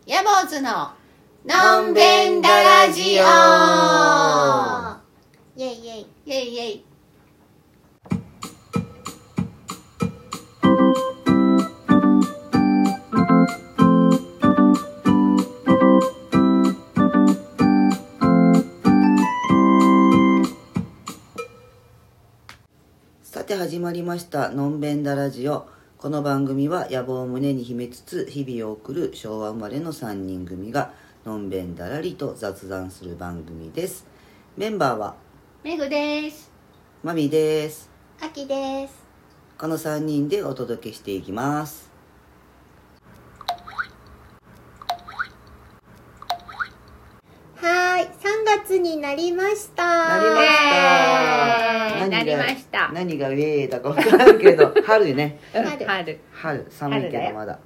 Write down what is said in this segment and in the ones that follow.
ヤボーズののんべんだラジオ。 イェイイェイイェイイェイ。 さて始まりましたのんべんだラジオ。この番組は野望を胸に秘めつつ日々を送る昭和生まれの3人組がのんべんだらりと雑談する番組です。メンバーはメグです。 マミです。 アキです。 この3人でお届けしていきます。 はーい、3月になりました。 なりました。 なりました。 何がウェーだか分からんけど春ね。 春寒いけどまだ。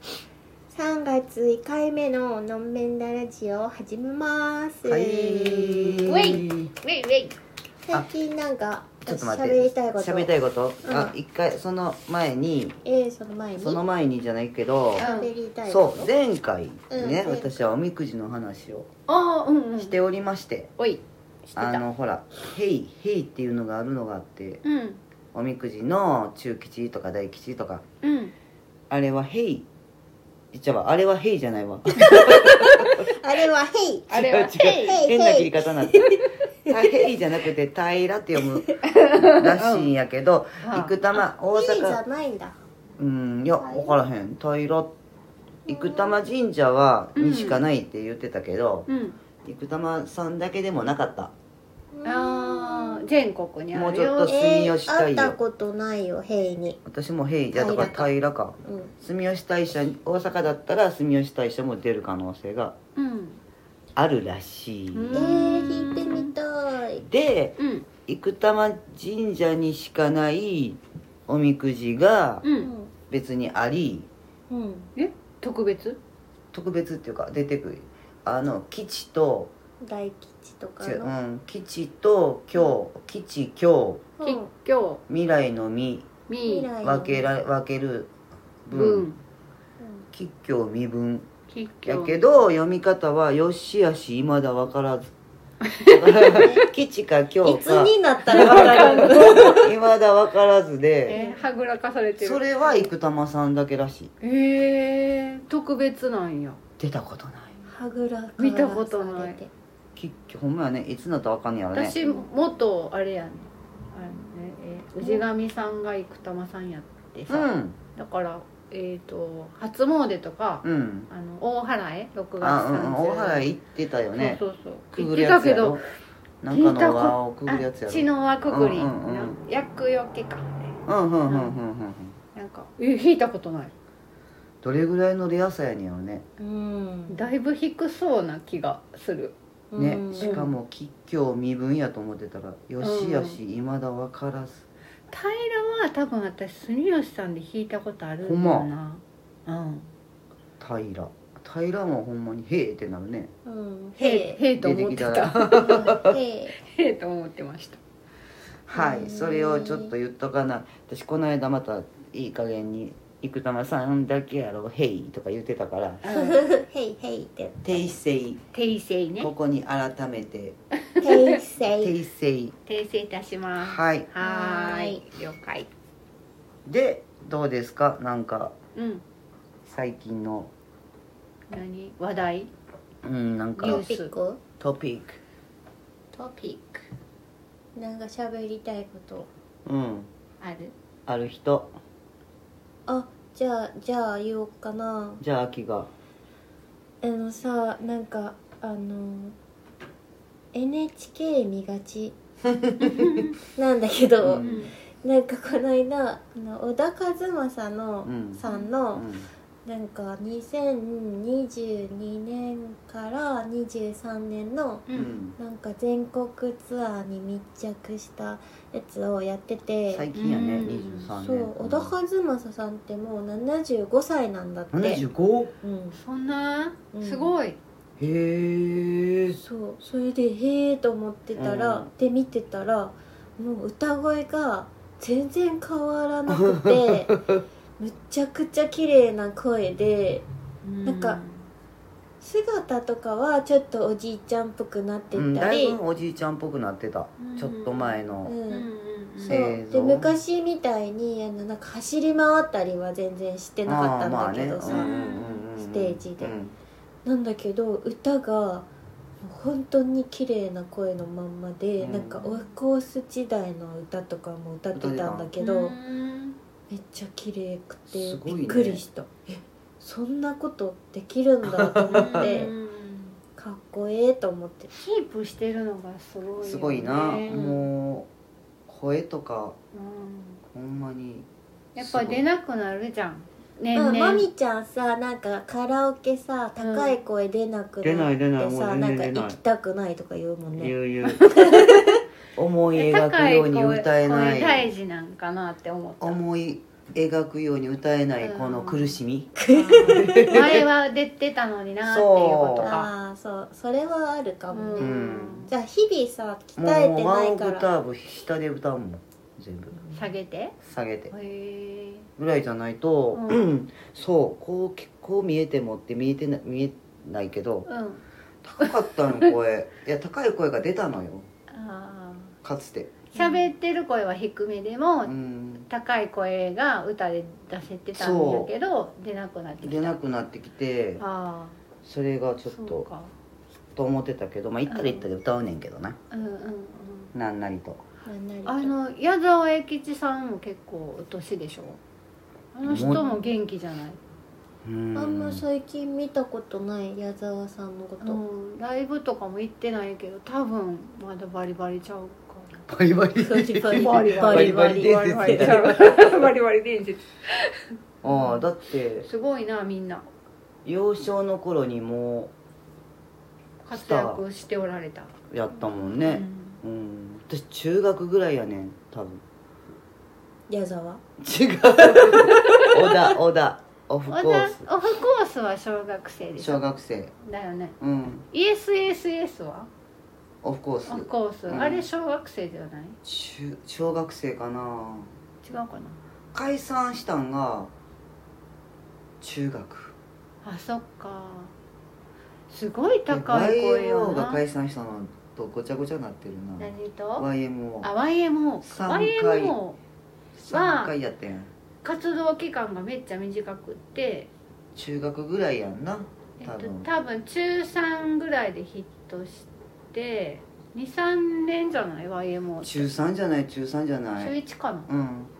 3月1回目ののんべんだラジオを始めます。 はい。 ウェイウェイウェイ。 最近なんかちょっと待って。 喋りたいこと。 喋りたいこと。 うんあ、一回その前に。 その前にじゃないけど。 喋りたいこと。 そう前回ね、 うん私はおみくじの話をしておりまして、 おい。 ほらヘイっていうのがあるのがあって、おみくじの中吉とか大吉とか、あれはヘイ実はあれはヘイじゃないわあれはヘイ。 あれは違う変な切り方になってヘイじゃなくて平って読むらしいんやけど、生玉大ヘイじゃ阪ないんだ。 いや分からへん。平生玉神社はにしかないって言ってたけど、生玉さんだけでもなかった。 全国にあるよ。 もうちょっと住吉大社、 会ったことないよ、ヘイに。 私もヘイじゃだから平か、住吉大社大阪だったら住吉大社も出る可能性があるらしい、 引いてみたい。 で、生玉神社にしかないおみくじが別にあり、 特別っていうか出てくる吉と大吉とか吉の。 と吉凶吉凶未来の未未来分ける分吉凶未分やけどど読み方はよしあし未だ分からず吉か凶いつかになったら分かる未だ分からずで、 はぐらかされてる。 それは生玉さんだけらしい。 特別なんや。 出たことない。 はぐらか見たことない。 吉凶ほんまやね。いつになったら分かんねやろね。 私元あれやね、氏神さんが生玉さんやってさ、だから初詣とか、大祓い6月30日大祓い行ってたよね。 そうくぐるやつやろ。なんかの輪をくぐるやつやろ。 血の輪くぐり、厄除けか。なんか引いたことない。 どれぐらいのレアさやねんやろね。 だいぶ低そうな気がするね。しかも吉凶未分やと思ってたらよしあし未だ分からず。 平は多分私住吉さんで弾いたことあるんだよな。 平もほんまにへーってなるね。 へーと思ってた。へーと思ってました。 はい、それをちょっと言っとかな。私この間またいい加減に生玉さんだけやろへいとか言ってたからヘイヘイって訂正ね。 ここに改めて訂正訂正いたします。 はい了解でどうですか。なんか、最近の話題なんかニューストピックなんか喋りたいことある人。じゃあ言おうかな。 じゃあ秋がさ、なんかNHK 見がちなんだけど、なんかこの間小田和正の、さんの、なんか2022年から23年の、なんか全国ツアーに密着したやつをやってて、 最近やね、23年。 そう、小田和正さんってもう75歳なんだって。 75？ そんなすごい。 へえ。 そう、それでへえと思ってたら、で見てたらもう歌声が全然変わらなくてむちゃくちゃ綺麗な声で、なんか姿とかはちょっとおじいちゃんっぽくなってたり、 だいぶおじいちゃんっぽくなってた、ちょっと前のそうで昔みたいになんか走り回ったりは全然してなかったんだけどさ、ステージで、なんだけど歌が本当に綺麗な声のまんまで、なんかオフコース時代の歌とかも歌ってたんだけど、めっちゃ綺麗くてびっくりした。そんなことできるんだと思ってかっこええと思って。 キープしてるのがすごいよね。 すごいな、もう声とか、ほんまにやっぱ出なくなるじゃん。 まみちゃんさ、なんかカラオケさ高い声出なくなってさ、なんか行きたくないとか言うもんね。 言う思い描くように歌えない、 声大事なんかなって思った。 思い描くように歌えないこの苦しみ、 前は出てたのになっていうことか。 それはあるかもね。じゃあ日々さ鍛えてないから、 もうワンオクターブ下で歌うもん、全部下げてぐらいじゃないと、そうこう見えてもって見えないけど、高かったの声いや高い声が出たのよ、かつて。 喋ってる声は低めでも、高い声が歌で出せてたんだけど出なくなってきて、それがちょっとと思ってたけど、行ったら行ったで歌うねんけどな、なんなりと。 矢沢永吉さんも結構年でしょ。あの人も元気じゃない？ あんま最近見たことない矢沢さんのこと、 ライブとかも行ってないけど多分まだバリバリちゃうかな。 バリバリ伝説バリバリ伝説だってすごいな、みんな幼少の頃にもう活躍しておられたやったもんね。私中学ぐらいやねん多分。 矢沢違う小田オフコースは小学生でしょ。 小学生だよね。ESSS はオフコース、 あれ小学生じゃない？ 小学生かな。 違うかな。 解散したんが中学。 そっか。すごい高い声よな。 YMO が解散したのとごちゃごちゃになってるな。 何と？ YMO。 YMO 3回やってん。 活動期間がめっちゃ短くって、 中学ぐらいやんな多分中3ぐらいでヒットして2,3 年じゃない？ YMO 中3じゃない中 1かな。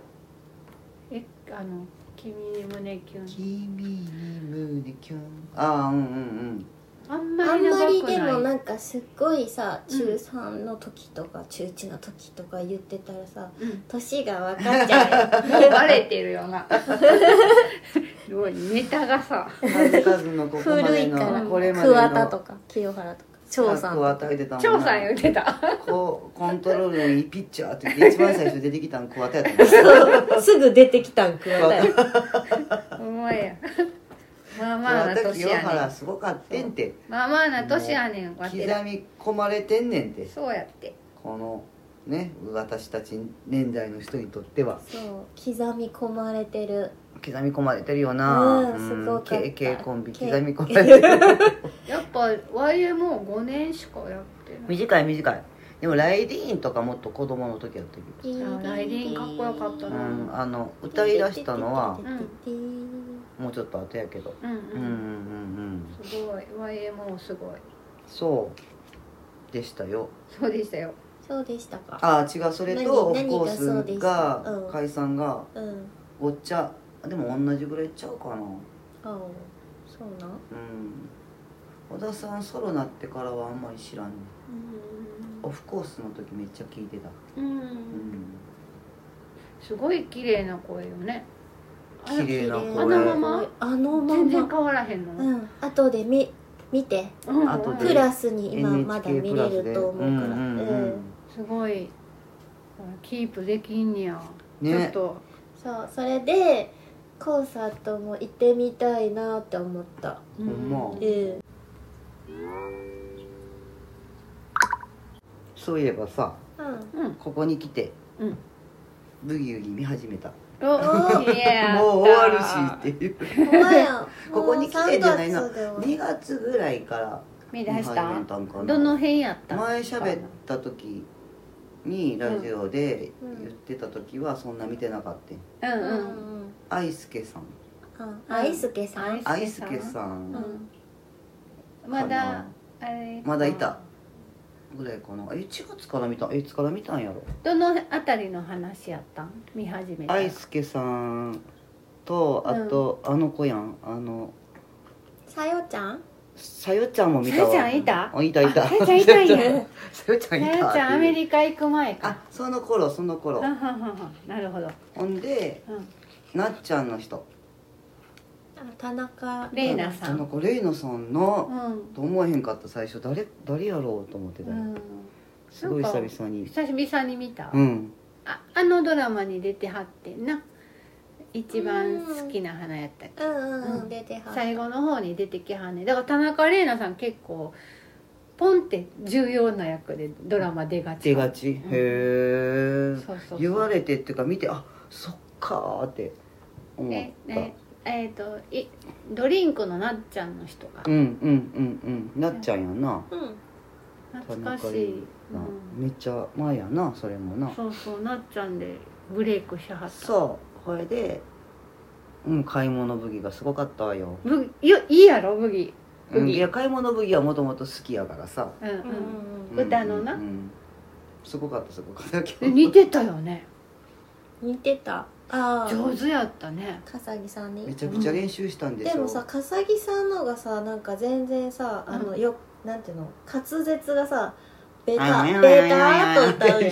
君に胸キュン。あんまりでもなんかすっごいさ、中3の時とか中1の時とか言ってたらさ、年が分かっちゃうよ。 もうバレてるよな。すごいネタがさ数々のここまでのこれまでの桑田とか清原とか張さん言ってたコントロールのいいピッチャーって言って一番最初出てきたん桑田やったそうすぐ出てきたん桑田や。 お前やまあまあな年やねん。 すごかってんて。 まあまあな年やねん。 刻み込まれてんねんて。 そうやって。 このね私たち年代の人にとっては。 そう刻み込まれてる。 刻み込まれてるよな。 すごかった。 KK コンビ刻み込まれてる。 やっぱ YMO5 年しかやってない。 短い。でもライディーンとかもっと子供の時やったけど。 ライディーンかっこよかったな。 歌い出したのは。もうちょっと後やけど。 すごい YMO すごい。 そうでしたよ。 そうでしたか。 違う、それとオフコースが解散がごっちゃでも同じぐらいちゃうかな。 そうな。 小田さんソロなってからはあんまり知らんね。オフコースの時めっちゃ聞いてた。 すごい綺麗な声よね。 綺麗な声。 あのまま全然変わらへんの。 後で見て、プラスに今まだ見れると思うから。 すごいキープできんにや。 ちょっとそうそれでコンサートも行ってみたいなって思った。 ほんま。そういえばさ、ここに来てブギウギ見始めた。 もう終わるしっていうここに来てんじゃないの、2月ぐらいから見出した。どの辺やった。 前喋った時にラジオで言ってた時はそんな見てなかった。愛介さん、 愛介さんまだいたぐらいかな。1月から見た。いつから見たんやろ。 どのあたりの話やったん。見始めた。 愛介さんとあと、あの子やん、 さよちゃん。 さよちゃんも見たわ。 さよちゃんいた。 いた。 さよちゃんいたんや。 さよちゃんいた。 さよちゃんアメリカ行く前か。 その頃。 なるほど。 ほんで、なっちゃんの人。 田中玲奈さん。 田中玲奈さんの、と思えへんかった。最初誰やろうと思ってた。すごい久々に見た。あのドラマに出てはってな。一番好きな花やったっけ。 出てはった。 最後の方に出てきはんね。だから田中玲奈さん結構ポンって重要な役でドラマ出がち。 へえ。言われてっていうか見て、そっかーって思った。 ドリンクのなっちゃんの人が。 なっちゃんやな。 懐かしい。 めっちゃ前やな、それもな。 そうなっちゃんでブレイクしはった。 これで、買い物ブギがすごかったわよ。 いいやろブギ。 いや、買い物ブギはもともと好きやからさ。 歌のな。 すごかった。 似てたよね。 似てた。 上手やったね。 笠木さんに。 めちゃくちゃ練習したんでしょ。 でもさ、笠木さんのがさ、なんか全然さ、なんていうの、滑舌がさ。ベターと歌うやん。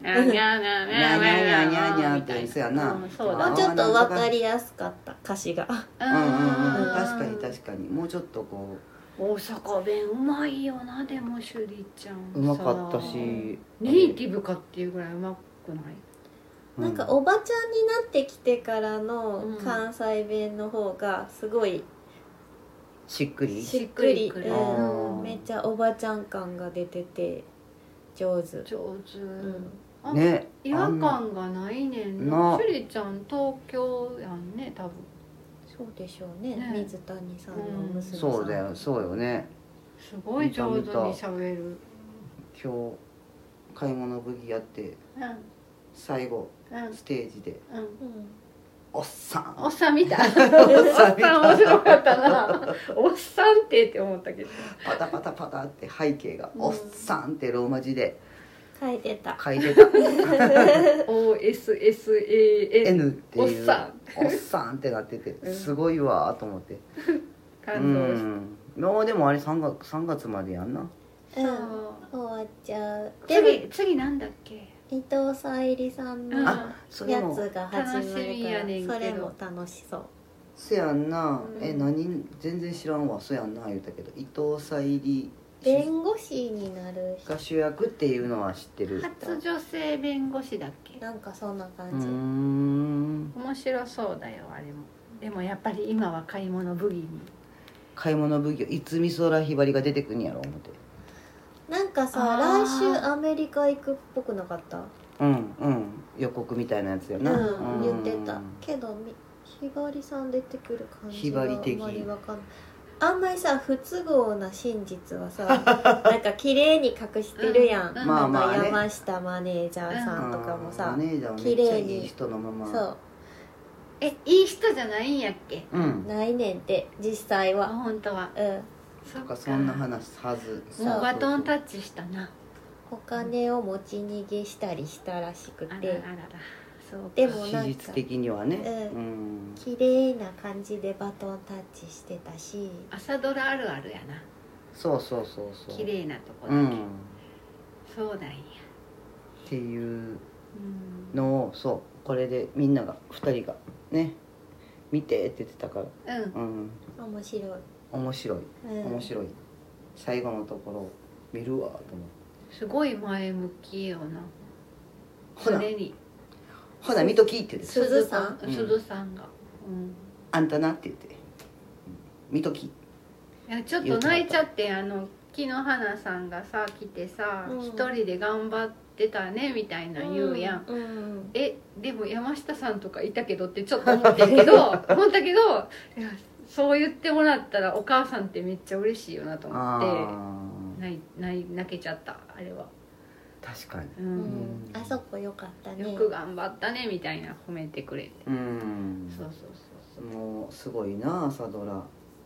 そうやな。もうちょっと分かりやすかった歌詞が。 確かにもうちょっとこう。大阪弁うまいよな。でも趣里ちゃんうまかったし、 ネイティブかっていうぐらいうまくない。 なんかおばちゃんになってきてからの関西弁の方がすごいしっくり。 めっちゃおばちゃん感が出てて上手。 ね、 違和感がないねんな。趣里ちゃん東京やんね、多分。 そうでしょうね。水谷さんの娘さん。 そうだよ、そうよね。 すごい上手に喋る。 今日買い物ブギやって、最後ステージでおっさん見た。おっさん面白かったな。おっさんって思ったけど、 パタパタって背景がおっさんってローマ字で書いてた。 OSSAN っていうおっさんってなってて、すごいわと思って感動した。 もうでもあれ3月までやんな。 終わっちゃう。 次なんだっけ。 伊藤沙莉さんのやつが始まるから、それも楽しそう。 そやんな。全然知らんわ。そやんな言うたけど、伊藤沙莉弁護士になるが主役っていうのは知ってる。 初女性弁護士だっけ。 なんかそんな感じ。 面白そうだよあれも。でもやっぱり今は買い物ブギいつ美空ひばりが出てくんやろ思って。 なんかさ、来週アメリカ行くっぽくなかった？ 予告みたいなやつやな。 言ってたけど、ひばりさん出てくる感じがあんまりわかんない。あんまりさ、不都合な真実はさなんか綺麗に隠してるやん。なんか山下マネージャーさんとかもさ、綺麗にいい人のまま。 そう、 いい人じゃないんやっけ。 ないねんって実際は。 本当は。 そんな話はず。 もうバトンタッチしたな。 お金を持ち逃げしたりしたらしくて。 でもなんか史実的にはね、 綺麗な感じでバトンタッチしてたし。 朝ドラあるあるやな。 そう綺麗なとこだけ。そうなんやっていうのを、そうこれでみんなが2人がね見てって言ってたから、 面白い、 最後のところ見るわと思って。 すごい前向きよな。 ほな見ときって言って、 鈴さんが、 あんたなって言って見とき。いやちょっと泣いちゃって、木の花さんがさ来てさ、一人で頑張っってたねみたいな言うやん、 うん、 でも山下さんとかいたけどってちょっと思ったけどいやそう言ってもらったらお母さんってめっちゃ嬉しいよなと思って泣けちゃったあれは。 確かに、 あそこよかったね、 よく頑張ったねみたいな褒めてくれて、そうもうすごいな朝ドラ。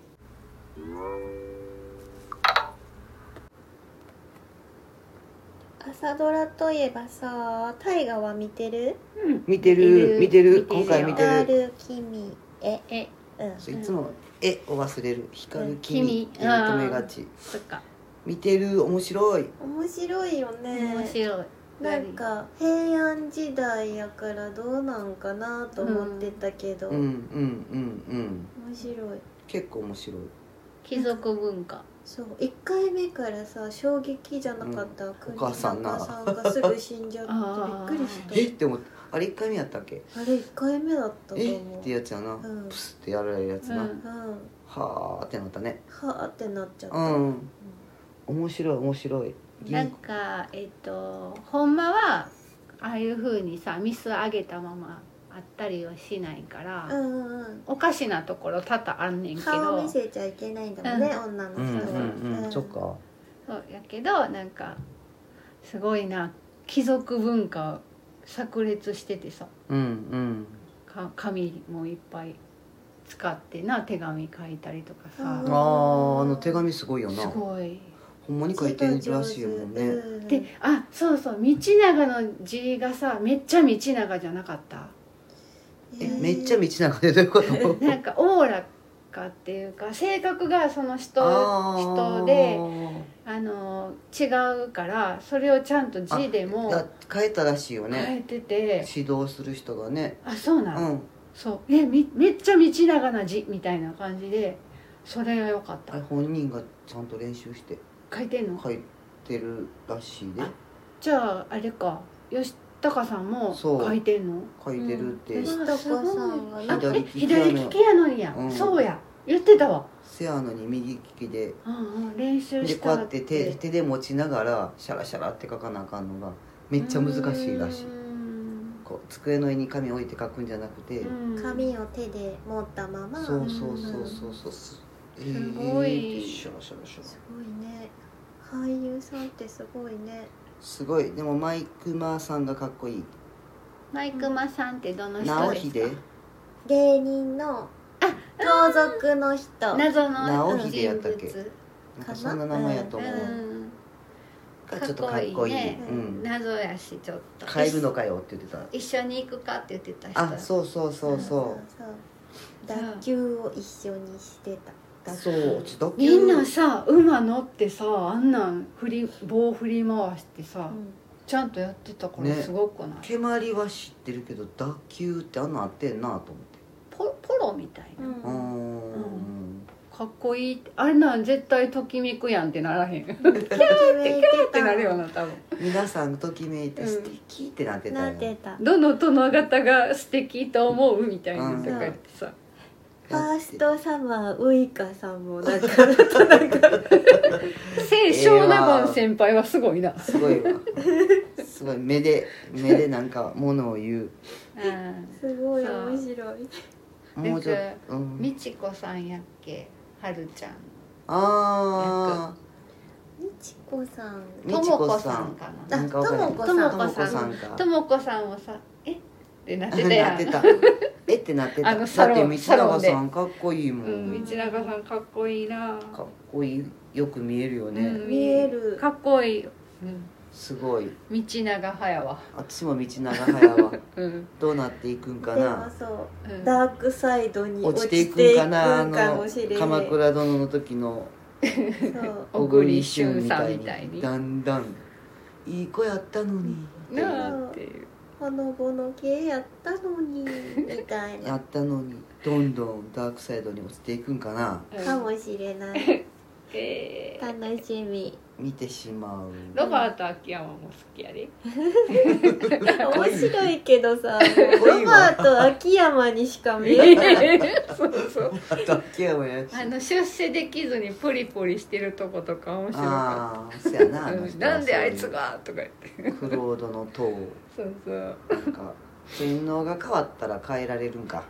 朝ドラといえばさ、大河は見てる？ 見てる今回見てる。 光る君へ、 いつもを忘れる。光る君って止めがち。 そっか。 見てる。面白いよね。 面白い。 なんか平安時代やからどうなんかなと思ってたけど、面白い。 結構面白い。 貴族文化。 そう1回目からさ衝撃じゃなかった、 お母さんがすぐ死んじゃってびっくりした。 って思って、あれ1回目やったっけ？ あれ1回目だったと思う。 ってやつやな、プスってやられるやつな、はーってなったね。 はーってなっちゃった。 面白い。 なんかほんまはああいう風にさミス上げたままあったりはしないから、おかしなところ多々あんねんけど、 顔見せちゃいけないんだもんね、女の人は。 そっか。 そうやけどなんかすごいな、貴族文化炸裂しててさ、紙もいっぱい使ってな手紙書いたりとかさ、 あの手紙すごいよな。 すごい。 ほんまに書いてるらしいもんね。 で、そう道長の字がさめっちゃ道長じゃなかった？ めっちゃ道長でどういうことなんかおおらかっていうか性格がその人で違うから、それをちゃんと字でも変えたらしいよね。 変えてて指導する人がね。 そうなん、そうめっちゃ道長な字みたいな感じで、それが良かった。 本人がちゃんと練習して書いてんの？ 書いてるらしいで。 じゃああれか、吉高さんも書いてんの？ 書いてるって。 吉高さんが左利きやのにや、そうや言ってたわ。 せやのに右利きで、 練習したって。 でこうやって手で持ちながらシャラシャラって書かなあかんのがめっちゃ難しいらしい。こう机の上に紙置いて書くんじゃなくて、 紙を手で持ったまま。 そうすごいシャラシャラシャラ。 すごいね、俳優さんってすごいね。 すごい。でもマイクマさんがかっこいい。 マイクマさんってどの人ですか？ 直秀、 芸人の盗賊の人、 謎の直秀やったっけ？なんかそんな名前やと思う。がちょっとかっこいい。 謎やし、ちょっと帰るのかよって言ってた。 一緒に行くかって言ってた人。 そう脱臼を一緒にしてた。 みんなさ馬乗ってさ、あんなん棒振り回してさ、ちゃんとやってたからすごくない？ 蹴鞠は知ってるけど脱臼ってあんなんあってんなと思って。 ポロみたいな、かっこいい。あれなん絶対ときめくやんってならへん？キャーってなるよな多分。 皆さんときめいて素敵ってなってたよ。 どの殿方が素敵と思うみたいなとか言ってさ、 ファーストサマーウイカさんもなんか聖少納言先輩はすごいな。 すごいわ。すごい目でなんかものを言う。 すごい面白い。 もうちょっと美智子さんやっけ、はるちゃん。 美智子さん、 ともこさんかな。 ともこさんをさってなってたやん。 ってなってた。だって道永さんかっこいいもん。 道永さんかっこいいな。 かっこいい。よく見えるよね。 見える。 かっこいいよ。 すごい。 道長派やわ。 私も道長派やわ。どうなっていくんかな。 でもそう、ダークサイドに落ちていくんかな。鎌倉殿の時の小栗旬みたいにだんだんいい子やったのになあっていう。 ほのぼの系やったのにみたいな。 やったのにどんどんダークサイドに落ちていくんかな。 かもしれない。楽しみ。 見てしまう。 ロバート秋山も好きやで。 面白いけどさ、ロバート秋山にしか見えない。 そうそう。 秋山やし。 出世できずにポリポリしてるとことか面白かった。 ああ、そうやな。 なんであいつがとか言って。 クロードの塔。 そうそう。 なんか洗脳が変わったら変えられるんか。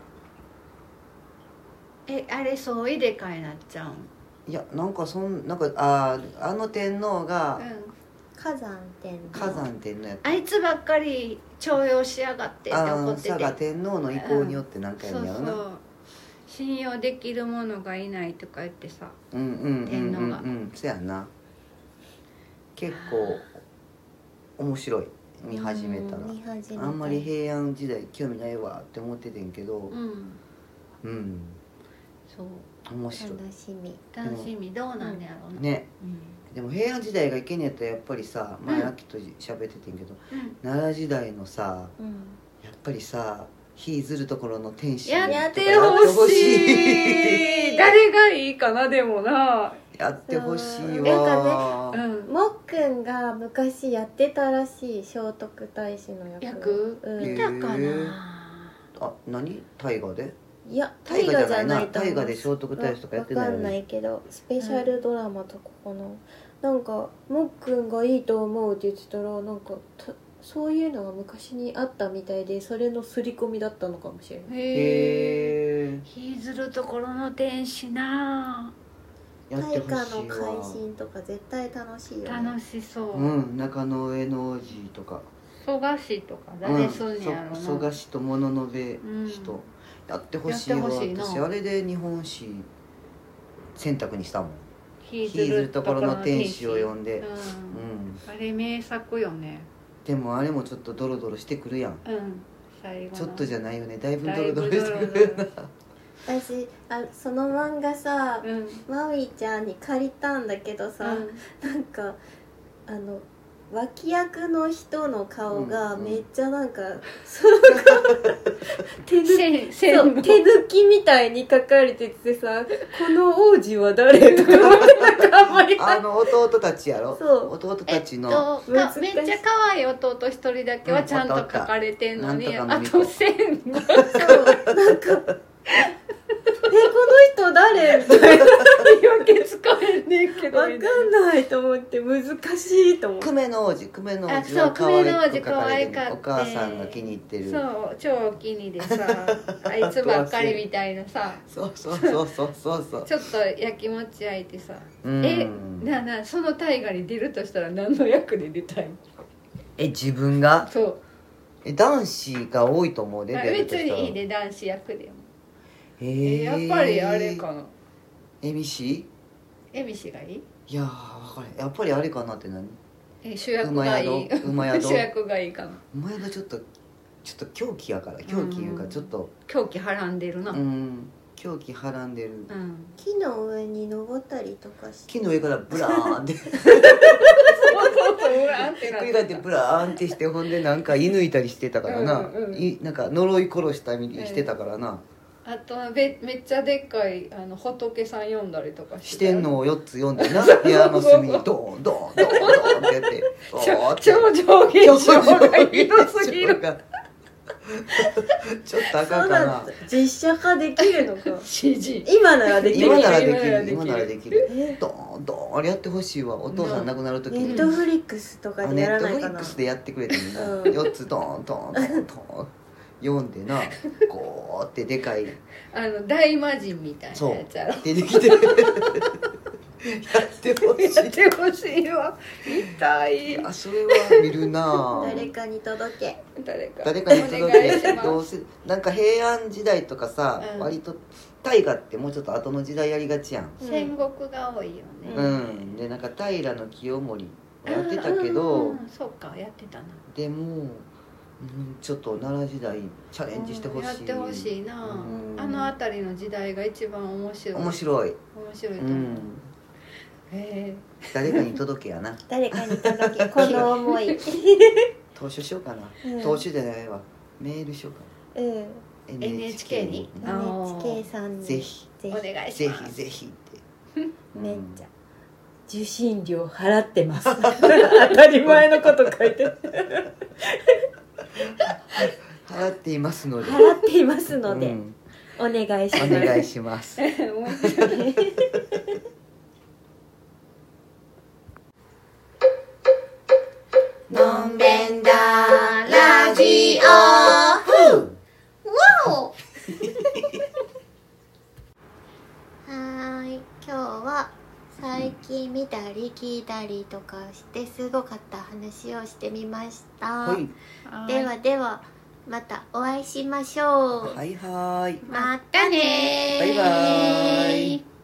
あれ相違で変えなっちゃうん。 いやなんかあの天皇が、 火山天皇やった。 あいつばっかり徴用しやがってって怒ってて、 佐賀天皇の意向によって何回もやるな、 そうそう信用できる者がいないとか言ってさ、 天皇がそうやな。結構面白い見始めたら、あんまり平安時代興味ないわって思っててんけど、そう面白い。楽しみどうなんやろうね。でも平安時代がいけんやったらやっぱりさ、前秋と喋っててんけど、奈良時代のさ、やっぱりさ火ずるところの天使やってほしい。誰がいいかな。でもなやってほしいわ。 もっくんが昔やってたらしい、聖徳太子の役。 いたかな。 あ、何大河で。 いや大河じゃないと思う。 大河で聖徳太子とかやってないよね。 分かんないけどスペシャルドラマとかかな、なんかもっくんがいいと思うって言ってたら、なんかそういうのが昔にあったみたいで、それの刷り込みだったのかもしれない。 へえ。 火ずるところの天使な。 大河の改新とか絶対楽しいよね。 楽しそう。 中野上の王子とか蘇我氏とか誰すんねやろな。 蘇我氏と物部氏とやってほしいわ。私あれで日本史選択にしたもん。火ずるところの天使を呼んで、 あれ名作よね。 でもあれもちょっとドロドロしてくるやん。 最後ちょっとじゃないよね、だいぶドロドロしてくるな。 私その漫画さ、マミーちゃんに借りたんだけどさ、なんか脇役の人の顔がめっちゃなんか、手抜きみたいに描かれててさ、この王子は誰とか思ってなんかあんまり弟たちやろ。そう弟たちの、 めっちゃ可愛い弟一人だけはちゃんと描かれてんのに、あと線がなんかこの人誰みたいな見分けつかへんねんけど、 分かんないと思って難しいと思って。 久米の王子は可愛かった。お母さんが気に入ってる。 そう超気に入ってさあいつばっかりみたいなさそうちょっとやきもち焼いてさ、その大河に出るとしたら何の役で出たい？ 自分が？ そう。 男子が多いと思うで。 別にいいで、男子役でも。やっぱりあれかな。 恵美子がいい？いや分かる。やっぱりあれかなって何？ 主役がいい。 馬宿主役がいいかな。 馬宿ちょっと狂気やから、狂気いうかちょっと狂気はらんでるな。 狂気はらんでる。 木の上に登ったりとかして、 木の上からブラーンってひっくり返ってブラーンってして、ほんでなんか射抜いたりしてたからな。なんか呪い殺したみたいにしてたからな。 あとめっちゃでっかい仏さん読んだりとかしてんのを4つ読んでな、部屋の隅にドーンドーンドーンドーンってやって超常現象がひどすぎる。 ちょっとあかんかな。 実写化できるのか。 CG 今ならできる。 今ならできる。ドーンドーンあれやってほしいわ。お父さん亡くなる時にネットフリックスとかでやらないかな。 ネットフリックスでやってくれてみんな4つドーンドーンドーンドーン読んでな、こうってでかい大魔神みたいなやつやろ。 出てきてやってほしいわ。痛い。 それは見るな。 誰かに届け。 誰かに届け。どうせなんか平安時代とかさ、割と大河ってもうちょっと後の時代やりがちやん。 戦国が多いよね。 でなんか平清盛やってたけど、 そうかやってたな。 でもちょっと奈良時代チャレンジしてほしい。 やってほしいな。あの辺りの時代が一番面白い。 面白いと思う。 誰かに届けやな。 誰かに届け、この思い。 投書しようかな。投書じゃないわ、メールしようかな。 NHK に NHK さんにぜひお願いします。 ぜひってめっちゃ受信料払ってます当たり前のこと書いて払っていますのでお願いします。 お願いしますのんべんだラジオわお今日は最近見たり聞いたりとかしてすごかった話をしてみました、はい、ではではまたお会いしましょう。 はいはい、 またねバイバイ。